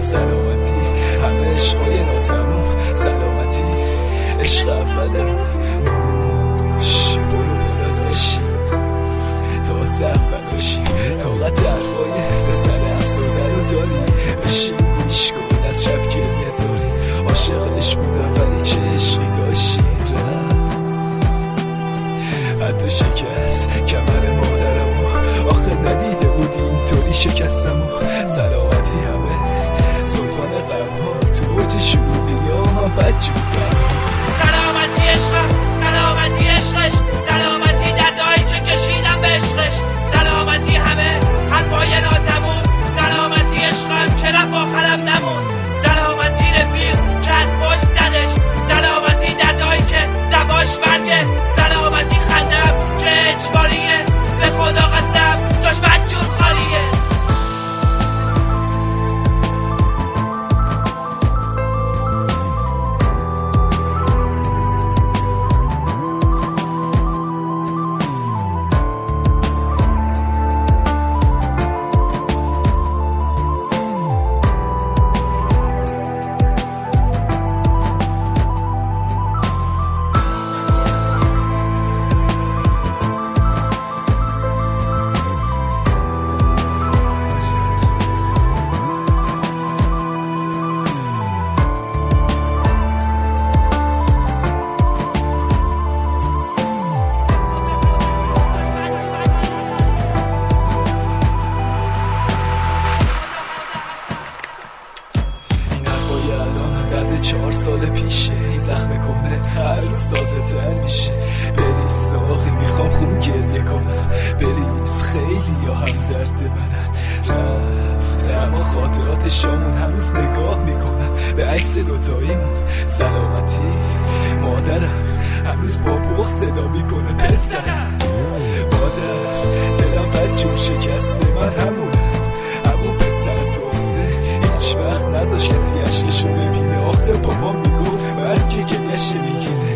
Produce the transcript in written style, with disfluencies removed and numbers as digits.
سلامتی همه عشقای ناتموم، سلامتی عشق اولمون. برو بلا داشی تازه اول باشی، طاقت حرفای به سر افزاده رو داری، بشین گوش کن از شب گریه زاری. عاشقش بودم ولی چه عشقی داشتی، رفت حتی شکست کمر مادرمو، آخه ندیده بودی اینطوری شکستمو. سلامتی همه سلطان غمها تو اوج شلوغی ها بدجوردم. سلامتی عشقم، سلامتی عشقش، سلامتی دردایی که کشیدم به عشقش، سلامتی همه حرفای ناتموم، سلامتی عشقم که رفت آخرم نمون، سلامتی رفیق که از پشت زدش، سلامتی دردایی که دواش برگه، سلامتی خندم که اجباریه، به خدا قسم جاش بدجور خالیه. بعد 4 سال پیشه این زخم کنه هر روز تازه تر میشه. بریز ساقی میخوام خون گریه کنم، بریز خیلی یا هم درد منن. رفته اما خاطرات شامون هنوز نگاه میکنم به عکس دوتاییمون. سلامتی مادرم هنوز با بغض صدا میکنه پسرم. مادر دلم بدجور شکسته من همونم، همون پسر توسه هیچ وقت نذاش کسی عشقشو ببینه. آخه بابا میگفت مرد که گریه‌ش میگیره،